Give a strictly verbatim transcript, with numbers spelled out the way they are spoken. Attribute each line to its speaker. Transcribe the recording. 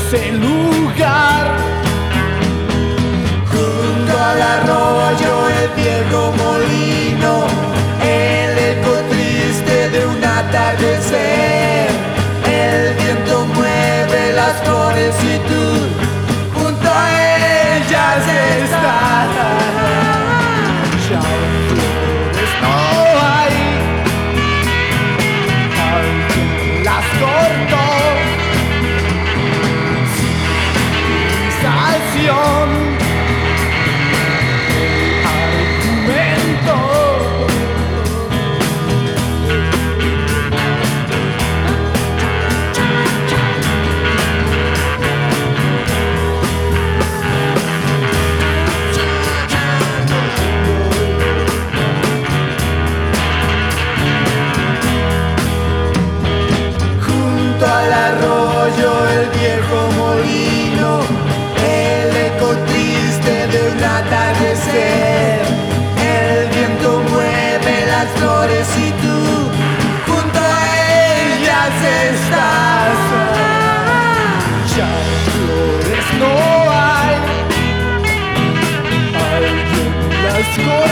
Speaker 1: ese lugar.
Speaker 2: Junto al arroyo, el viejo molino, el eco triste de un atardecer. El viento mueve las flores y tú junto a ellas estás.
Speaker 1: Ya flores no hay, alguien las cortó. Civilización, argumento.
Speaker 2: Junto al arroyo, el viejo molino, el eco triste de un atardecer. El viento mueve las flores y tú junto a ellas estás.
Speaker 1: Ya flores no hay, alguien las cortó.